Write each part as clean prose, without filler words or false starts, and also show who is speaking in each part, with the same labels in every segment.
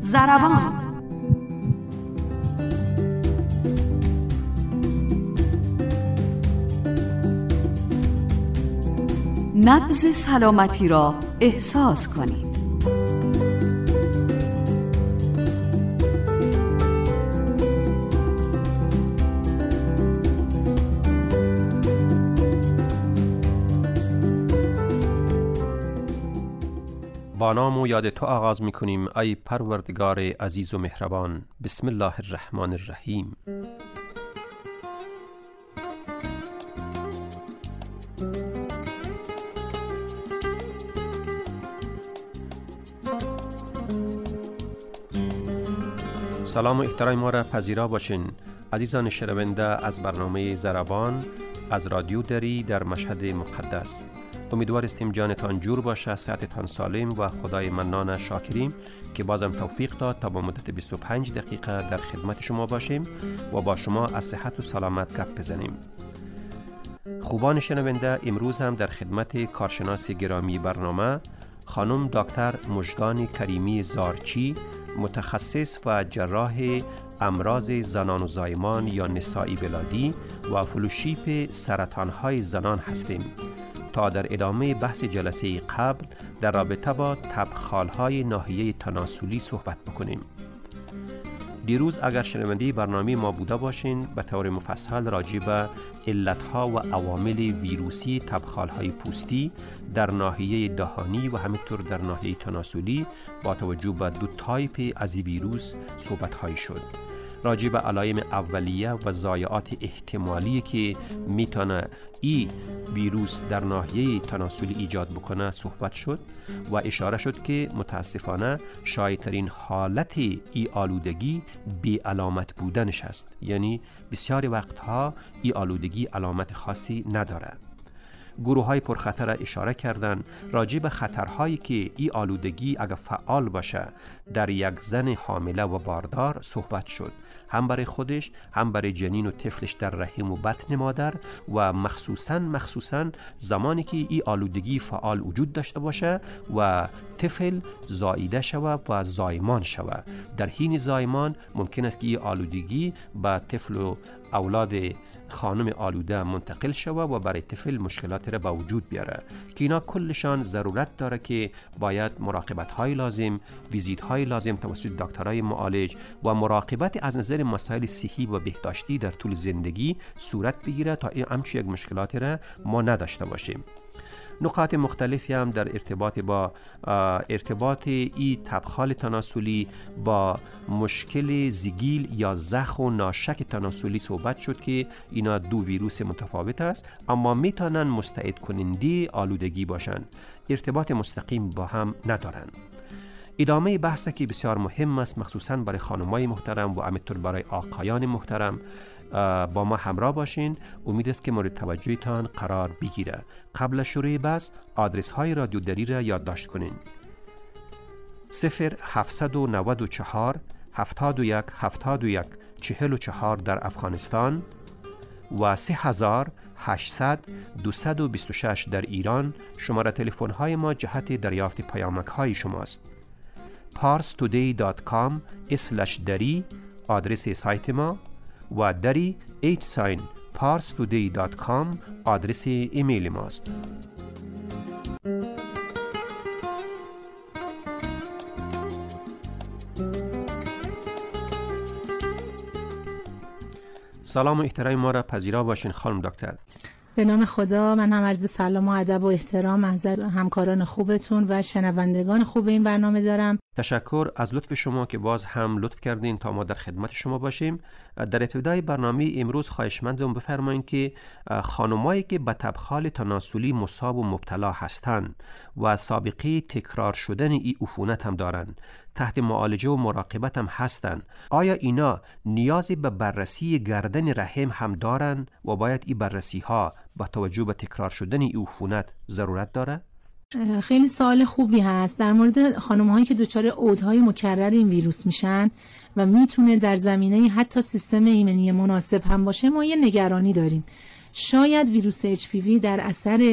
Speaker 1: ضربان. نبض سلامتی را احساس کنید.
Speaker 2: با نام و یاد تو آغاز می کنیم ای پروردگار عزیز و مهربان. بسم الله الرحمن الرحیم. سلام و احترام ما را پذیرا باشین عزیزان شنونده از برنامه ضربان از رادیو دری در مشهد مقدس. امیدوار استیم جانتان جور باشه، صحتتان سالم و خدای منان شاکریم که بازم توفیق داد تا با مدت 25 دقیقه در خدمت شما باشیم و با شما از صحت و سلامت گپ بزنیم. خوبان شنونده، امروز هم در خدمت کارشناس گرامی برنامه خانم دکتر مژگان کریمی زارچی، متخصص و جراح امراض زنان و زایمان یا نسائی ولادی و فلوشیپ سرطانهای زنان هستیم تا در ادامه بحث جلسه قبل در رابطه با تبخالهای ناحیه تناسلی صحبت بکنیم. دیروز اگر شنونده برنامه ما بوده باشین به طور مفصل راجع به علتها و عوامل ویروسی تبخالهای پوستی در ناحیه دهانی و همینطور در ناحیه تناسلی با توجه به دو تایپ از ویروس صحبت‌هایی شد. راجع به علائم اولیه و ضایعات احتمالی که میتونه این ویروس در ناحیه تناسلی ایجاد بکنه صحبت شد و اشاره شد که متاسفانه شایع‌ترین حالت این آلودگی بی علامت بودنش است، یعنی بسیاری وقتها این آلودگی علامت خاصی نداره. گروه های پرخطر را اشاره کردن. راجع به خطرهایی که این آلودگی اگر فعال باشه در یک زن حامله و باردار صحبت شد، هم برای خودش هم برای جنین و طفلش در رحم و بطن مادر و مخصوصاً زمانی که این آلودگی فعال وجود داشته باشه و طفل زاییده شوه و زایمان شوه. در حین زایمان ممکن است که این آلودگی به طفل و اولاد خانم آلوده منتقل شوه و برای طفل مشکلات را به وجود بیاره که اینا کلشان ضرورت داره که باید مراقبت های لازم، ویزیت های لازم توسط دکترای معالج و مراقبت از نظر مسائل صحی و بهداشتی در طول زندگی صورت بگیره تا این همچون یک مشکلات را ما نداشته باشیم. نقاط مختلفی هم در ارتباط ای تبخال تناسلی با مشکل زگیل یا زخم و ناشک تناسلی صحبت شد که اینا دو ویروس متفاوت است اما میتونن مستعد کننده آلودگی باشن، ارتباط مستقیم با هم ندارن. ادامه بحث که بسیار مهم است مخصوصاً برای خانمای محترم و همینطور برای آقایان محترم. با ما همراه باشین. امید است که مورد توجهتان قرار بگیره. قبل شروع بحث آدرس های رادیو دری را یادداشت کنین: 0794 71 71 44 در افغانستان و 3800 226 در ایران. شماره تلفن های ما جهت دریافت پیامک های شماست. parstoday.com/dari آدرس سایت ما و دری parstoday.com آدرس ایمیل ماست. سلام و احترام ما را پذیرا باشین خانم دکتر.
Speaker 3: به نام خدا، من هم عرض سلام و ادب و احترام از همکاران خوبتون و شنوندگان خوب این برنامه دارم.
Speaker 2: تشکر از لطف شما که باز هم لطف کردین تا ما در خدمت شما باشیم. در ابتدای برنامه امروز خواهشمندم بفرمایید که خانمایی که به تبخال تناسلی مصاب و مبتلا هستند و سابقه تکرار شدن این عفونت هم دارن، تحت معالجه و مراقبت هم هستن، آیا اینا نیازی به بررسی گردن رحم هم دارن و باید این بررسی ها با توجه به تکرار شدن این عفونت ضرورت داره؟
Speaker 3: خیلی سوال خوبی هست. در مورد خانم‌هایی که دچار عودهای مکرر این ویروس میشن و میتونه در زمینه حتی سیستم ایمنی مناسب هم باشه، ما یه نگرانی داریم. شاید ویروس HPV در اثر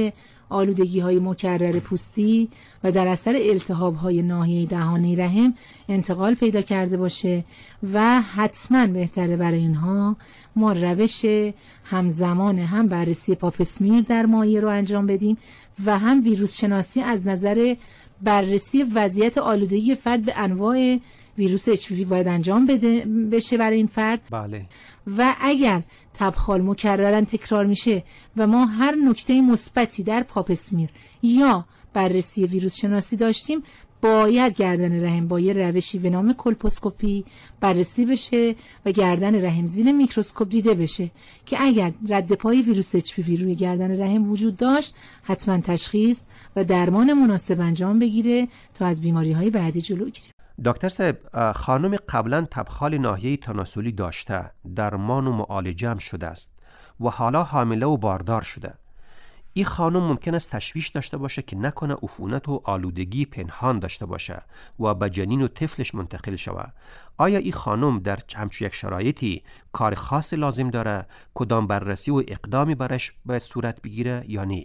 Speaker 3: آلودگی‌های مکرر پوستی و در اثر التهاب‌های ناحیه دهانی رحم انتقال پیدا کرده باشه و حتما بهتره برای اینها ما روش همزمان هم بررسی پاپ اسمیر در مایع رو انجام بدیم و هم ویروس شناسی از نظر بررسی وضعیت آلودگی فرد به انواع ویروس HPV باید انجام بشه برای این فرد.
Speaker 2: بله.
Speaker 3: و اگر تبخال مکررن تکرار میشه و ما هر نکته مثبتی در پاپ اسمیر یا بررسی ویروس شناسی داشتیم، باید گردن رحم با یه روشی به نام کولپوسکوپی بررسی بشه و گردن رحم زیر میکروسکوپ دیده بشه که اگر رد پای ویروس HPV روی گردن رحم وجود داشت حتما تشخیص و درمان مناسب انجام بگیره تا از بیماری‌های بعدی جلو گیریم.
Speaker 2: دکتر صاحب، خانم قبلا تبخال ناحیه تناسلی داشته، درمان و معالجه هم شده است و حالا حامله و باردار شده. این خانم ممکن است تشویش داشته باشه که نکنه عفونت و آلودگی پنهان داشته باشه و به جنین و طفلش منتقل شوه. آیا این خانم در همچون یک شرایطی کار خاص لازم داره؟ کدام بررسی و اقدامی برش به صورت بگیره یا نه؟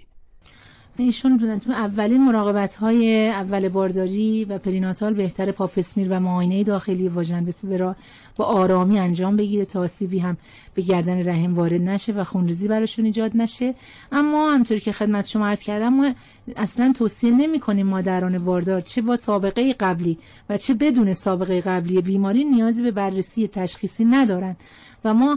Speaker 3: ایشون تو اولین مراقبت‌های اول بارداری و پریناتال بهتر پاپ اسمیر و معاینه داخلی واژن بسیار با آرامی انجام بگیره تا آسیبی هم به گردن رحم وارد نشه و خونریزی براشون ایجاد نشه. اما همونطوری که خدمت شما عرض کردم ما اصلا توصیه نمی‌کنیم مادران باردار چه با سابقه قبلی و چه بدون سابقه قبلی بیماری نیازی به بررسی تشخیصی ندارن و ما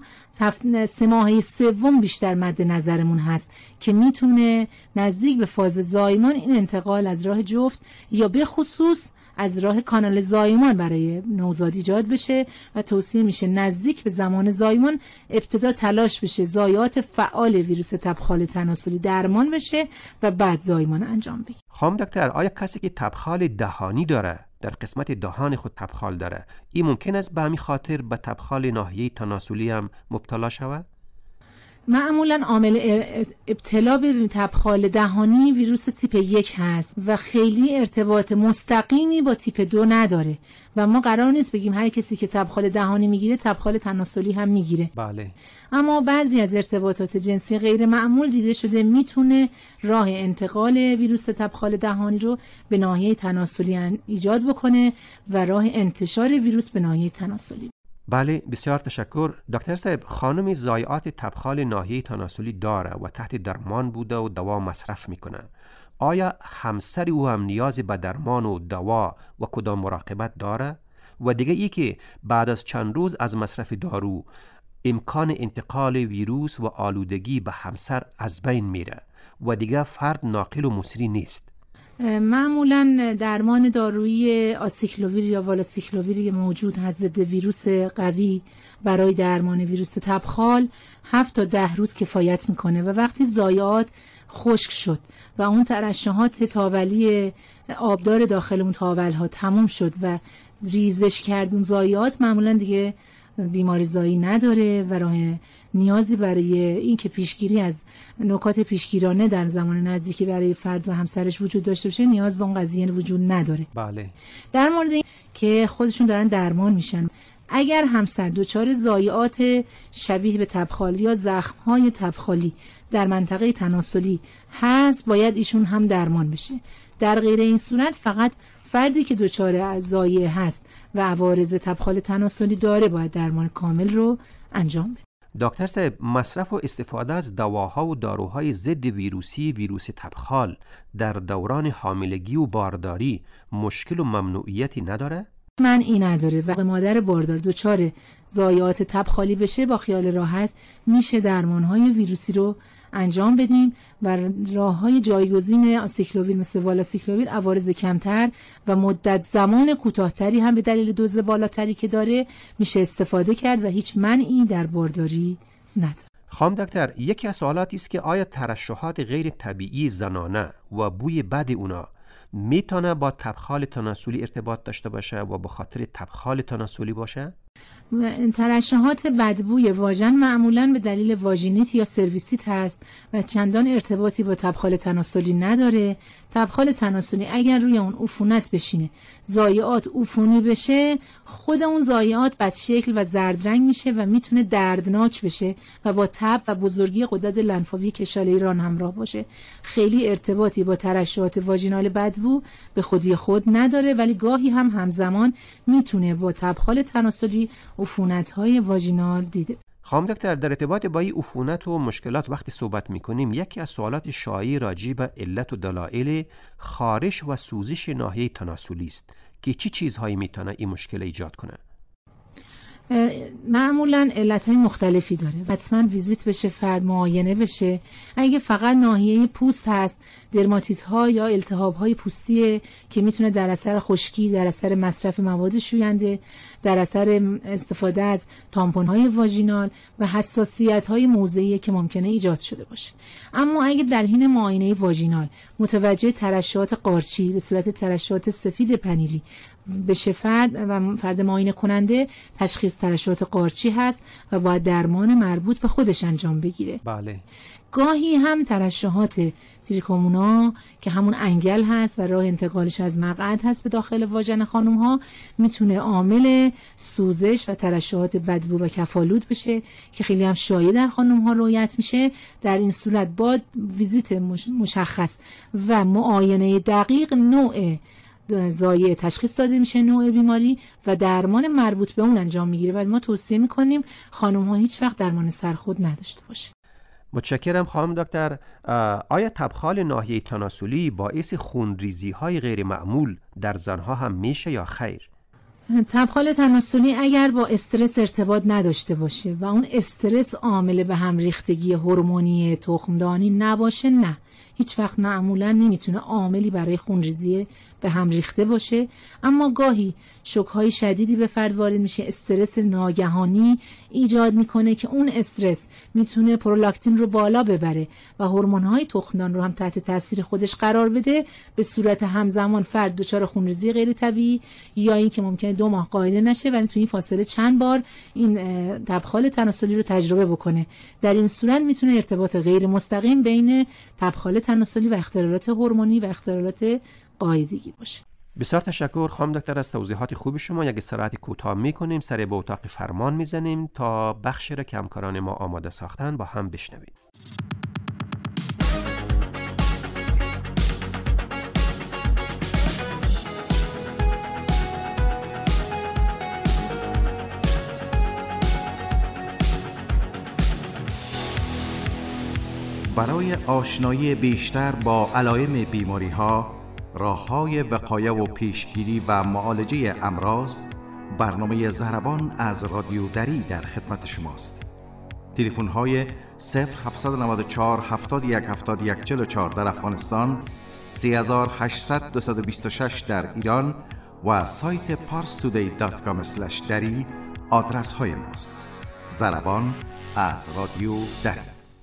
Speaker 3: 3 ماهه سوم بیشتر مد نظرمون هست که میتونه نزدیک به فاز زایمان این انتقال از راه جفت یا به خصوص از راه کانال زایمان برای نوزاد ایجاد بشه و توصیه میشه نزدیک به زمان زایمان ابتدا تلاش بشه ضایعات فعال ویروس تبخال تناسلی درمان بشه و بعد زایمان انجام بگیره.
Speaker 2: خانم دکتر، آیا کسی که تبخال دهانی داره، در قسمت دهان خود تبخال داره، این ممکن است به همین خاطر به تبخال ناحیه تناسلی هم مبتلا شود؟
Speaker 3: معمولا عامل ابتلا به تبخال دهانی ویروس تیپ 1 هست و خیلی ارتباط مستقیمی با تیپ 2 نداره و ما قرار نیست بگیم هر کسی که تبخال دهانی میگیره تبخال تناسلی هم میگیره.
Speaker 2: بله.
Speaker 3: اما بعضی از ارتباطات جنسی غیر معمول دیده شده میتونه راه انتقال ویروس تبخال دهانی رو به ناحیه تناسلی ایجاد بکنه و راه انتشار ویروس به ناحیه تناسلی.
Speaker 2: بله، بسیار تشکر. دکتر صاحب، خانم ضایعات تبخال ناحیه تناسلی داره و تحت درمان بوده و دوا مصرف میکنه. آیا همسر او هم نیاز به درمان و دوا و کدام مراقبت داره؟ و دیگه ای که بعد از چند روز از مصرف دارو امکان انتقال ویروس و آلودگی به همسر از بین میره و دیگه فرد ناقل و مصری نیست.
Speaker 3: معمولا درمان دارویی آسیکلوویر یا والاسیکلوویر موجود هست ضد ویروس قوی برای درمان ویروس تبخال 7 تا 10 روز کفایت میکنه و وقتی ضایعات خشک شد و اون ترشحات تاولی آبدار داخل اون تاول ها تموم شد و ریزش کرد اون ضایعات، معمولا دیگه بیماری زایی نداره و راه نیازی برای این که پیشگیری از نکات پیشگیرانه در زمان نزدیکی برای فرد و همسرش وجود داشته باشه نیاز به اون قضیه وجود نداره.
Speaker 2: بله.
Speaker 3: در مورد این که خودشون دارن درمان میشن، اگر همسر دچار ضایعات شبیه به تبخال یا زخم‌های تبخالی در منطقه تناسلی هست باید ایشون هم درمان بشه. در غیر این صورت فقط فردی که دچار ضایعه هست و عوارض تبخال تناسلی داره باید درمان کامل رو انجام بده.
Speaker 2: دکتر صاحب، مصرف و استفاده از دواها و داروهای ضد ویروسی ویروس تبخال در دوران حاملگی و بارداری مشکل و ممنوعیتی نداره؟
Speaker 3: منعی نداره و مادر باردار دچار ضایعات تبخالی بشه با خیال راحت میشه درمانهای ویروسی رو انجام بدیم و راههای جایگزین آسیکلوویر مثل والاسیکلوویر عوارض کمتر و مدت زمان کوتاه‌تری هم به دلیل دوز بالاتری که داره میشه استفاده کرد و هیچ منعی در بارداری نداره.
Speaker 2: خانم دکتر، یکی از سوالاتی است که آیا ترشحات غیر طبیعی زنانه و بوی بد اونا میتونه با تبخال تناسلی ارتباط داشته باشه و به خاطر تبخال تناسلی باشه؟
Speaker 3: ترشحات بدبوی واژن معمولاً به دلیل واژینیت یا سرویسیت هست و چندان ارتباطی با تبخال تناسلی نداره. تبخال تناسلی اگر روی اون عفونت بشینه، ضایعات عفونی بشه، خود اون ضایعات بدشکل و زرد رنگ میشه و میتونه دردناک بشه و با تب و بزرگی غدد لنفاوی کشاله ایران همراه باشه. خیلی ارتباطی با ترشحات واژینال بدبو به خودی خود نداره، ولی گاهی هم همزمان میتونه با تبخال تناسلی عفونت‌های واژینال دیده.
Speaker 2: خانم دکتر، در ارتباط با این عفونت و مشکلات وقتی صحبت میکنیم، یکی از سوالات شایع راجع به علت و دلایل خارش و سوزش ناحیه تناسلی است که چی چیزهایی میتونه این مشکل ایجاد کنه؟
Speaker 3: معمولاً علتهای مختلفی داره. حتما ویزیت بشه، فرد معاینه بشه. اگه فقط ناحیه پوست هست، درماتیت ها یا التهاب های پوستیه که میتونه در اثر خشکی، در اثر مصرف مواد شوینده، در اثر استفاده از تامپون های واژینال و حساسیت های موضعی که ممکنه ایجاد شده باشه. اما اگه در حین معاینه واژینال متوجه ترشحات قارچی به صورت ترشحات سفید پنیری بشه فرد و فرد معاینه کننده، تشخیص ترشحات قارچی هست و باید درمان مربوط به خودش انجام بگیره.
Speaker 2: بله.
Speaker 3: گاهی هم ترشحات تریکومونا که همون انگل هست و راه انتقالش از مقعد هست به داخل واژن خانم ها، میتونه عامل سوزش و ترشحات بدبو و کفالود بشه که خیلی هم شایع در خانم ها رؤیت میشه. در این صورت با ویزیت مشخص و معاینه دقیق نوع ضایع تشخیص داده میشه، نوع بیماری و درمان مربوط به اون انجام میگیره و ما توصیه میکنیم خانم ها هیچ وقت درمان سرخود نداشته باشه.
Speaker 2: متشکرم خانم دکتر. آیا تبخال ناحیه تناسلی باعث خونریزی های غیر معمول در زنها هم میشه یا خیر؟
Speaker 3: تبخال تناسلی اگر با استرس ارتباط نداشته باشه و اون استرس عامل به هم ریختگی هورمونی تخمدانی نباشه، نه، هیچ وقت معمولا نمیتونه عاملی برای خونریزی به هم ریخته باشه. اما گاهی شوک‌های شدیدی به فرد وارد میشه، استرس ناگهانی ایجاد میکنه که اون استرس میتونه پرولاکتین رو بالا ببره و هورمون‌های تخمدان رو هم تحت تاثیر خودش قرار بده، به صورت همزمان فرد دچار خونریزی غیر طبیعی یا اینکه ممکنه 2 ماه قاعده نشه ولی تو این فاصله چند بار این تبخال تناسلی رو تجربه بکنه. در این صورت میتونه ارتباط غیر مستقیم بین تبخال تناسلی و اختلالات هورمونی و اختلالات قاعدگی باشه.
Speaker 2: بسیار تشکر خانم دکتر از توضیحات خوب شما. یک استراحت کوتاه میکنیم، سر به اتاق فرمان میزنیم تا بخشی را که همکاران ما آماده ساختن با هم بشنویم.
Speaker 4: برای آشنایی بیشتر با علائم بیماری‌ها، راه‌های وقایه و پیشگیری و معالجه امراض، برنامه ضربان از رادیو دری در خدمت شماست. تلفن‌های 0794 71 71 44 در افغانستان، 3800 226 در ایران و سایت parstoday.com/dari آدرس های ماست. ضربان از رادیو دری.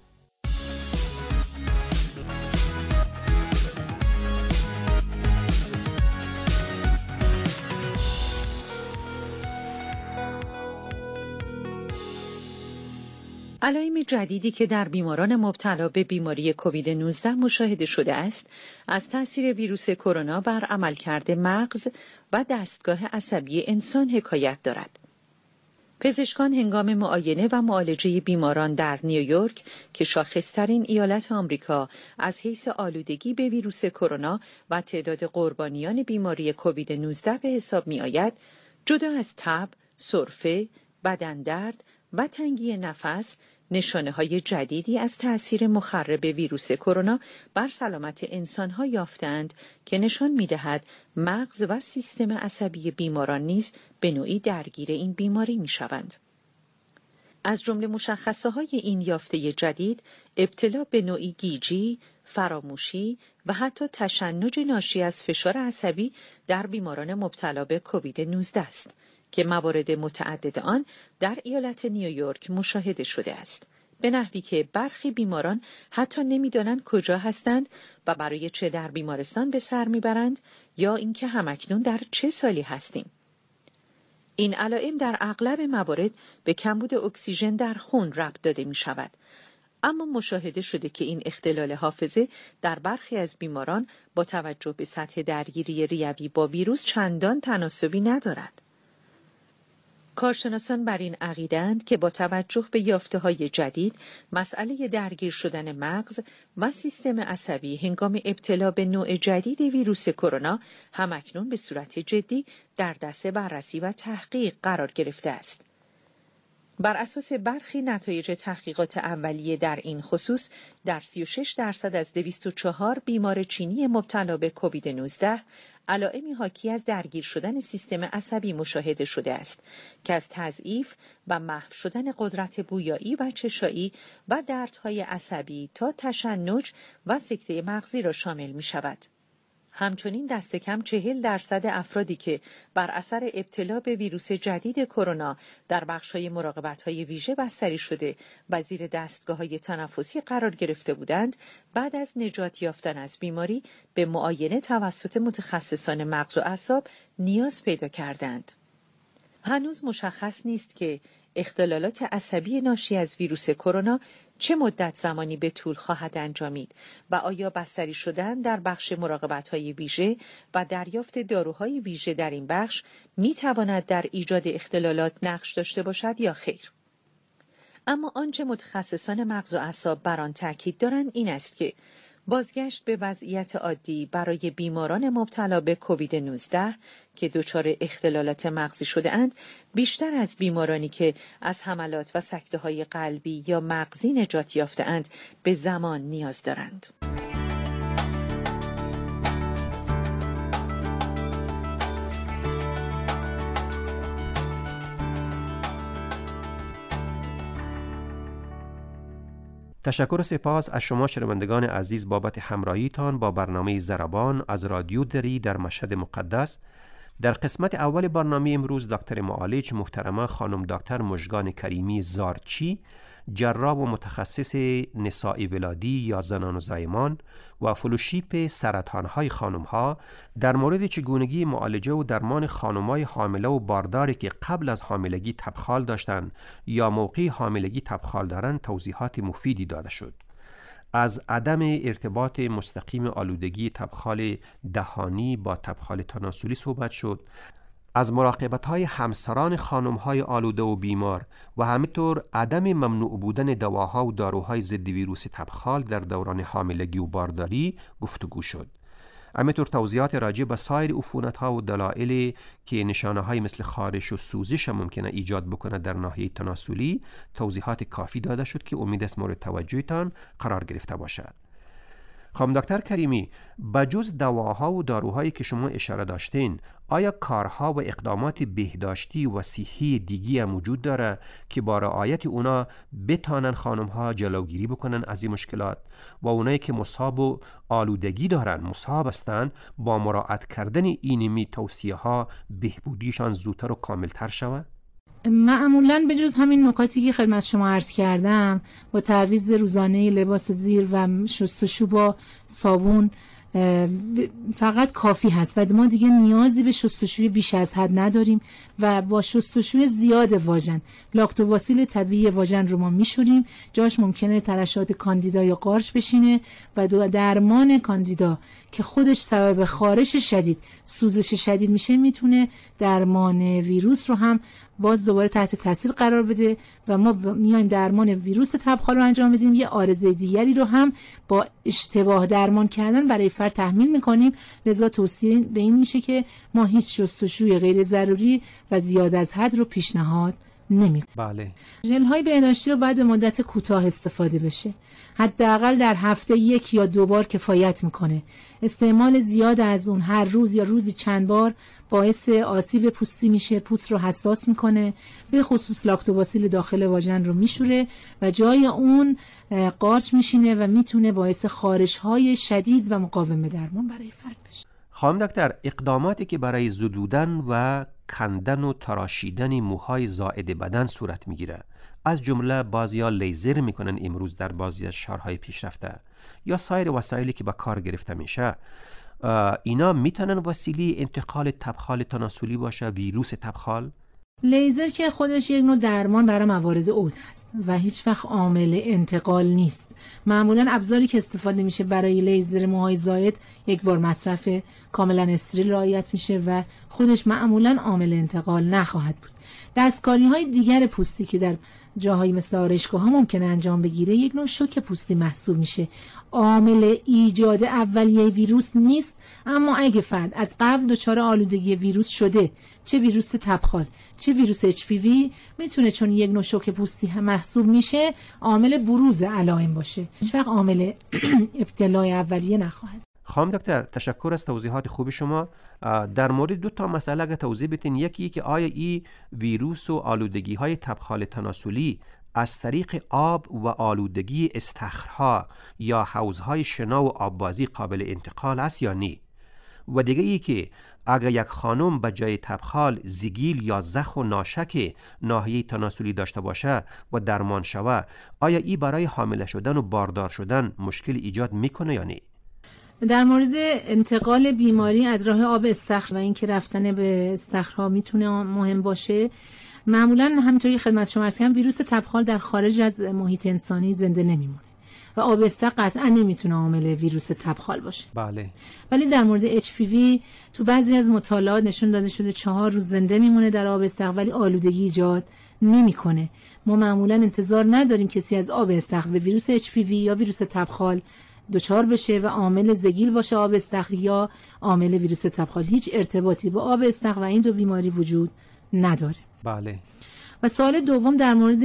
Speaker 5: علائم جدیدی که در بیماران مبتلا به بیماری کووید 19 مشاهده شده است، از تأثیر ویروس کرونا بر عملکرد مغز و دستگاه عصبی انسان حکایت دارد. پزشکان هنگام معاینه و معالجه بیماران در نیویورک که شاخص‌ترین ایالت آمریکا از حیث آلودگی به ویروس کرونا و تعداد قربانیان بیماری کووید 19 به حساب می‌آید، جدا از تب، سرفه، بدن درد و تنگی نفس، نشانه‌های جدیدی از تأثیر مخرب ویروس کرونا بر سلامت انسان‌ها یافتند که نشان می‌دهد مغز و سیستم عصبی بیماران نیز به نوعی درگیر این بیماری می‌شوند. از جمله مشخصه‌های این یافته جدید، ابتلا به نوعی گیجی، فراموشی و حتی تشنج ناشی از فشار عصبی در بیماران مبتلا به کووید 19 است که موارد متعدد آن در ایالت نیویورک مشاهده شده است، به نحوی که برخی بیماران حتی نمی‌دانند کجا هستند و برای چه در بیمارستان به سر می‌برند یا اینکه همکنون در چه سالی هستیم. این علائم در اغلب موارد به کمبود اکسیژن در خون ربط داده می شود. اما مشاهده شده که این اختلال حافظه در برخی از بیماران با توجه به سطح درگیری ریوی با ویروس چندان تناسبی ندارد. کارشناسان بر این عقیده‌اند که با توجه به یافته‌های جدید، مسئله درگیر شدن مغز و سیستم عصبی هنگام ابتلا به نوع جدید ویروس کرونا همکنون به صورت جدی در دست بررسی و تحقیق قرار گرفته است. بر اساس برخی نتایج تحقیقات اولیه در این خصوص، در 36% از 204 بیمار چینی مبتلا به کووید 19 علائمی حاکی از درگیر شدن سیستم عصبی مشاهده شده است که از تضعیف و محو شدن قدرت بویایی و چشایی و دردهای عصبی تا تشنج و سکته مغزی را شامل می شود. همچنین دست کم 40% افرادی که بر اثر ابتلا به ویروس جدید کرونا در بخش‌های مراقبت‌های ویژه بستری شده و زیر دستگاه‌های تنفسی قرار گرفته بودند، بعد از نجات یافتن از بیماری به معاینه توسط متخصصان مغز و اعصاب نیاز پیدا کردند. هنوز مشخص نیست که اختلالات عصبی ناشی از ویروس کرونا چه مدت زمانی به طول خواهد انجامید و آیا بستری شدن در بخش مراقبت‌های ویژه و دریافت داروهای ویژه در این بخش می‌تواند در ایجاد اختلالات نقش داشته باشد یا خیر. اما آنچه متخصصان مغز و اعصاب بر آن تاکید دارند این است که بازگشت به وضعیت عادی برای بیماران مبتلا به کووید 19 که دچار اختلالات مغزی شده اند بیشتر از بیمارانی که از حملات و سکته‌های قلبی یا مغزی نجات یافته اند به زمان نیاز دارند.
Speaker 2: تشکر و سپاس از شما شنوندگان عزیز بابت همراهیتان با برنامه ضربان از رادیو دری در مشهد مقدس. در قسمت اول برنامه امروز دکتر معالج محترمه خانم دکتر مژگان کریمی زارچی، جراح و متخصص نسائی ولادی یا زنان و زایمان و فلوشیپ سرطانهای خانمها در مورد چگونگی معالجه و درمان خانمهای حامله و بارداری که قبل از حاملگی تبخال داشتند یا موقع حاملگی تبخال دارند توضیحات مفیدی داده شد. از عدم ارتباط مستقیم آلودگی تبخال دهانی با تبخال تناسلی صحبت شد، از مراقبت‌های همسران خانم‌های آلوده و بیمار و همینطور عدم ممنوع بودن دواها و داروهای ضد ویروس تبخال در دوران حاملگی و بارداری گفتگو شد. همینطور توضیحات راجع به سایر عفونت‌ها و دلایلی که نشانه‌های مثل خارش و سوزش ممکنه ایجاد بکنه در ناحیه تناسلی توضیحات کافی داده شد که امید است مورد توجهتان قرار گرفته باشد. خانم دکتر کریمی، بجز دواها و داروهایی که شما اشاره داشتین، آیا کارها و اقدامات بهداشتی و صحی دیگی هم وجود داره که با رعایت اونا بتانن خانمها جلوگیری بکنن از این مشکلات و اونایی که مصاب و آلودگی دارن، مصاب هستن، با مراعات کردن اینمی توصیه ها بهبودیشان زودتر و کاملتر شود؟
Speaker 3: معمولاً به جز همین نکاتی که خدمت شما عرض کردم با تعویض روزانه لباس زیر و شستشو با صابون فقط کافی هست و ما دیگه نیازی به شستشوی بیش از حد نداریم و با شستشوی زیاد واژن لاکتوباسیل طبیعی واژن رو ما میشوریم، جاش ممکنه ترشحات کاندیدا یا قارچ بشینه و درمان کاندیدا که خودش سبب خارش شدید، سوزش شدید میشه، میتونه درمان ویروس رو هم باز دوباره تحت تاثیر قرار بده و ما میایم درمان ویروس تبخال رو انجام بدیم، یه عارضه دیگری رو هم با اشتباه درمان کردن برای فرد تحمیل میکنیم. لذا توصیه به این میشه که ما هیچ شستشوی غیر ضروری و زیاد از حد رو پیشنهاد نمی.
Speaker 2: بله.
Speaker 3: ژل های بهداشتی رو باید به مدت کوتاه استفاده بشه، حداقل در هفته 1 یا 2 بار کفایت میکنه. استعمال زیاد از اون هر روز یا روزی چند بار باعث آسیب پوستی میشه، پوست رو حساس میکنه، به خصوص لاکتوباسیل داخل واژن رو میشوره و جای اون قارچ میشینه و میتونه باعث خارش های شدید و مقاوم درمان برای فرد بشه.
Speaker 2: خانم دکتر، اقداماتی که برای زدودن و کندن و تراشیدن موهای زائد بدن صورت میگیره، از جمله بعضیا لیزر میکنن امروز در بعضی از شهرهای پیشرفته یا سایر وسایلی که به کار گرفته میشه، اینا میتونن وسیله انتقال تبخال تناسلی باشه، ویروس تبخال؟
Speaker 3: لیزر که خودش یک نوع درمان برای موارد عود است و هیچ وقت عامل انتقال نیست. معمولا ابزاری که استفاده میشه برای لیزر موهای زائد یک بار مصرف، کاملا استریل رعایت میشه و خودش معمولا عامل انتقال نخواهد بود. دستکاری های دیگر پوستی که در جاهایی مثل آرایشگاه ها ممکنه انجام بگیره یک نوع شوک پوستی محسوب میشه. عامل ایجاد اولیه ویروس نیست، اما اگه فرد از قبل دچار آلودگی ویروس شده، چه ویروس تبخال چه ویروس HPV، میتونه چون یک نوع شوک پوستی هم محسوب میشه عامل بروز علائم باشه، هیچ وقت عامل ابتلای اولیه نخواهد.
Speaker 2: خانم دکتر تشکر از توضیحات خوب شما. در مورد 2 مسئله اگه توضیح بدین، یکی که آیا این ویروس و آلودگی های تبخال تناسلی از طریق آب و آلودگی استخرها یا حوضهای شنا و آببازی قابل انتقال است یا نه؟ و دیگه ای که اگر یک خانم به جای تبخال زگیل یا زخ و ناشک ناحیه تناسلی داشته باشه و درمان شوه، آیا ای برای حامله شدن و باردار شدن مشکل ایجاد میکنه یا نه؟
Speaker 3: در مورد انتقال بیماری از راه آب استخر و اینکه رفتن به استخرها میتونه مهم باشه، معمولا همینطوری خدمت شما عرض کردم ویروس تبخال در خارج از محیط انسانی زنده نمیمونه و آب استخر قطعا نمیتونه عامل ویروس تبخال باشه.
Speaker 2: بله.
Speaker 3: ولی در مورد HPV تو بعضی از مطالعات نشون داده شده 4 روز زنده میمونه در آب استخر ولی آلودگی ایجاد نمیکنه. ما معمولا انتظار نداریم کسی از آب استخر به ویروس HPV یا ویروس تبخال دچار بشه و عامل زگیل باشه آب استخر یا عامل ویروس تبخال. هیچ ارتباطی با آب استخر و این 2 بیماری وجود نداره.
Speaker 2: بله.
Speaker 3: و سوال دوم در مورد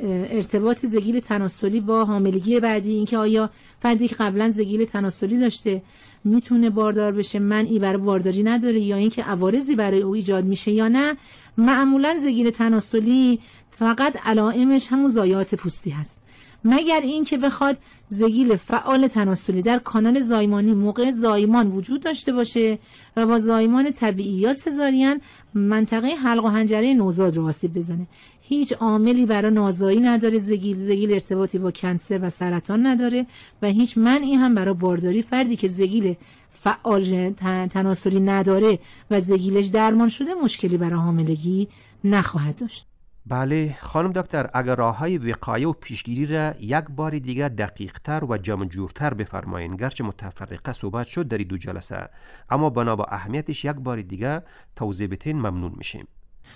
Speaker 3: ارتباط زگیل تناسلی با حاملگی بعدی، اینکه آیا فردی که قبلا زگیل تناسلی داشته میتونه باردار بشه، منعی برای بارداری نداره یا اینکه عوارضی برای او ایجاد میشه یا نه. معمولا زگیل تناسلی فقط علائمش همون ضایعات پوستی هست، مگر این که بخواد زگیل فعال تناسلی در کانال زایمانی موقع زایمان وجود داشته باشه و با زایمان طبیعی یا سزارین منطقه حلق و حنجره نوزاد رو آسیب بزنه. هیچ عاملی برای نازایی نداره. زگیل ارتباطی با کنسر و سرطان نداره و هیچ منعی هم برای بارداری. فردی که زگیل فعال تناسلی نداره و زگیلش درمان شده مشکلی برای حاملگی نخواهد داشت.
Speaker 2: بله خانم دکتر، اگر راه‌های وقایه و پیشگیری را یک بار دیگر دقیق‌تر و جمع جورتر بفرمایین، گرچه متفرقه صحبت شد در 2 جلسه، اما بنا با اهمیتش یک بار دیگر توضیح بدین ممنون میشیم.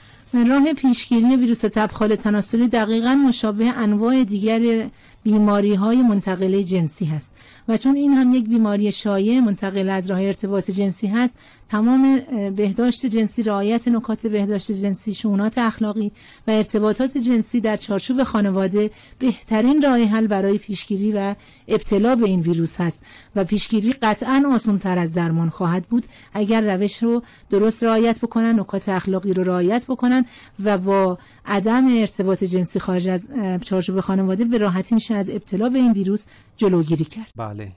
Speaker 3: راه پیشگیری ویروس تبخال تناسلی دقیقاً مشابه انواع دیگر بیماری‌های منتقله جنسی هست و چون این هم یک بیماری شایع منتقل از راه ارتباط جنسی هست، تمام بهداشت جنسی، رعایت نکات بهداشت جنسی، شؤونات اخلاقی و ارتباطات جنسی در چارچوب خانواده بهترین راه حل برای پیشگیری و ابتلا به این ویروس هست و پیشگیری قطعاً آسان‌تر از درمان خواهد بود اگر روش رو درست رعایت بکنن، نکات اخلاقی رو رعایت بکنن و با عدم ارتباط جنسی خارج از چارچوب خانواده به راحتی میشه از ابتلا به این ویروس جلوگیری کرد.
Speaker 2: بله.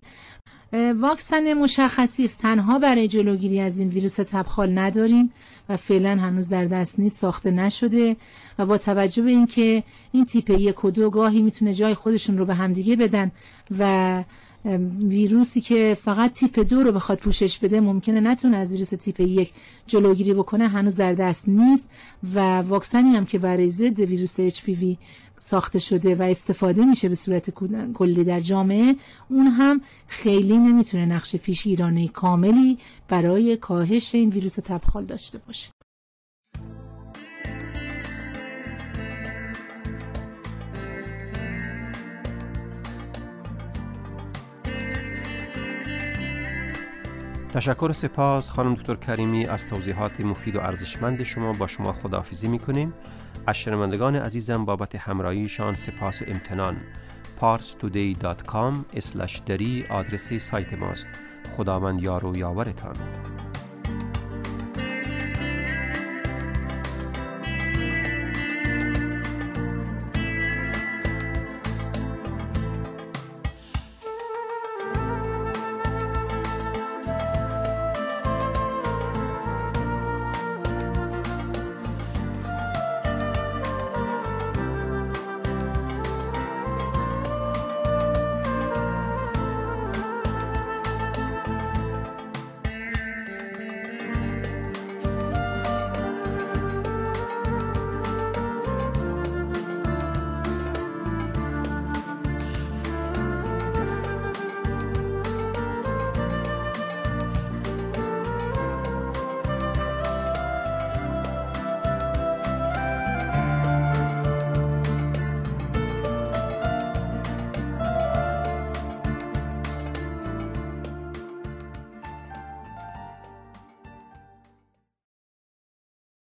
Speaker 3: واکسن مشخصی تنها برای جلوگیری از این ویروس تبخال نداریم و فعلا هنوز در دست نیست، ساخته نشده و با توجه به اینکه این تیپ 1 و 2 گاهی میتونه جای خودشون رو به همدیگه بدن و ویروسی که فقط تیپ 2 رو بخواد پوشش بده ممکنه نتونه از ویروس تیپ 1 جلوگیری بکنه، هنوز در دست نیست و واکسنی هم که برای ضد ویروس HPV ساخته شده و استفاده میشه به صورت کلی در جامعه، اون هم خیلی نمیتونه نقش پیشگیرانه کاملی برای کاهش این ویروس تبخال داشته باشه.
Speaker 2: تشکر و سپاس خانم دکتر کریمی از توضیحات مفید و ارزشمند شما. با شما خداحافظی میکنیم. از شنوندگان عزیزم بابت همراهیشان سپاس و امتنان. parstoday.com/dari آدرس سایت ماست. خداوند یار و یاورتان.